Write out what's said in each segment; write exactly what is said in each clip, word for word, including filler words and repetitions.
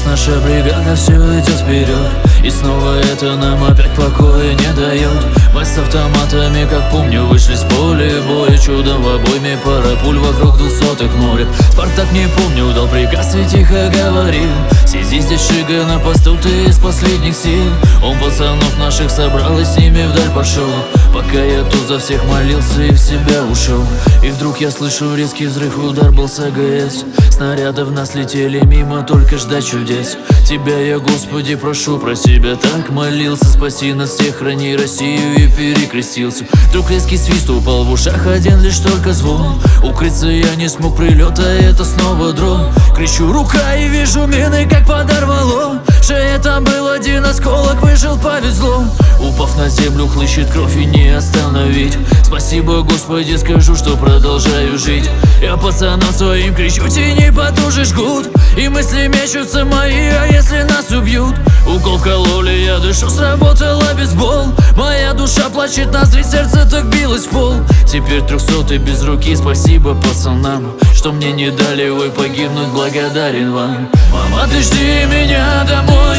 наша бригада все идет вперед, и снова это нам опять покоя не дает. Мы с автоматами, как помню, вышли с поля боя. Чудом в обойме пара пуль, вокруг двухсотых море. Спартак, не помню, дал приказ и тихо говорил: сиди здесь, шига, на посту ты из последних сил. Он пацанов наших собрал и с ними вдаль пошел, пока я тут за всех молился и в себя ушел. И вдруг я слышу резкий взрыв, удар был с АГС. Снаряды в нас летели мимо, только ждать чудес. Тебя я, Господи, прошу, про себя так молился: спаси нас всех, храни Россию, и перекрестился. Вдруг резкий свист, упал в ушах один лишь только звон. Укрыться я не смог, прилета, это снова дрон. Кричу: рука, и вижу мины, как подорвало. Шея там был один осколок, выжил, повезло. Упав на землю, хлыщет кровь и не остановить. Спасибо, Господи, скажу, что продолжаю жить. Я пацанам своим кричу: тяни потуже, жгут. И мысли мечутся мои: а если нас убьют? Укол вкололи, я дышу, сработала бейсбол. Моя душа плачет, ноздри, сердце так билось в пол. Теперь трехсотый без руки, спасибо пацанам, что мне не дали, ой, погибнуть, благодарен вам. Мама, ты жди меня домой,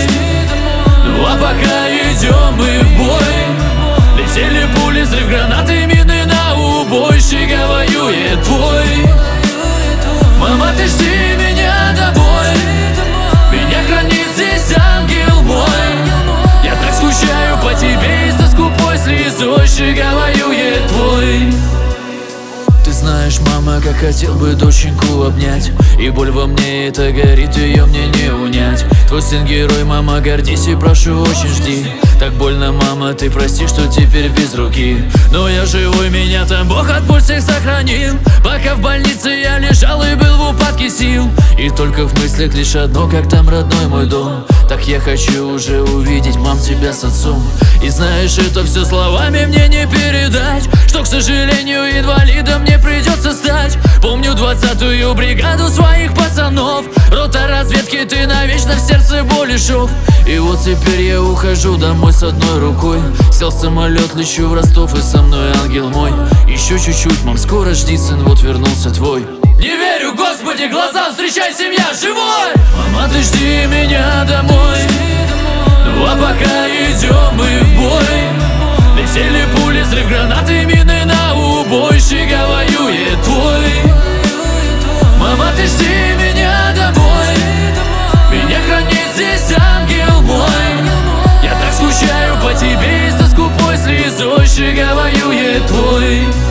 ну а пока идем мы в бой. Летели пули, взрыв гранаты, мины на убой. Шига воюет твой. Мама, ты жди меня домой, меня хранит здесь ангел мой. Я так скучаю по тебе и со скупой слезой. Шига воюет твой. Ты знаешь, мама, как хотел бы доченьку обнять, и боль во мне это горит, ее мне не унять. Твой сын герой, мама, гордись и прошу, очень жди. Так больно, мама, ты прости, что теперь без руки. Но я живой, меня там Бог от пуль всех сохранил. Пока в больнице я лежал и был в упадке сил, и только в мыслях лишь одно: как там родной мой дом. Так я хочу уже увидеть, мам, тебя с отцом. И знаешь, это все словами мне не передать, что, к сожалению, инвалидом мне придется стать. Помню двадцатую бригаду своих пацанов, рота разведки, ты навечно в сердце боли шов. И вот теперь я ухожу домой с одной рукой. Сел в самолет, лечу в Ростов, и со мной ангел мой. Еще чуть-чуть, мам, скоро жди, сын, вот вернулся твой. Не верю, Господи, глазам, встречай, семья, живой! Мама, ты жди меня домой, ну а пока идем мы в бой. Летели пули, взрыв гранаты, мины на убой. Шига воюет твой. Мама, ты жди меня домой, меня хранит здесь ангел мой. Я так скучаю по тебе и со скупой слезой. Шига воюет твой.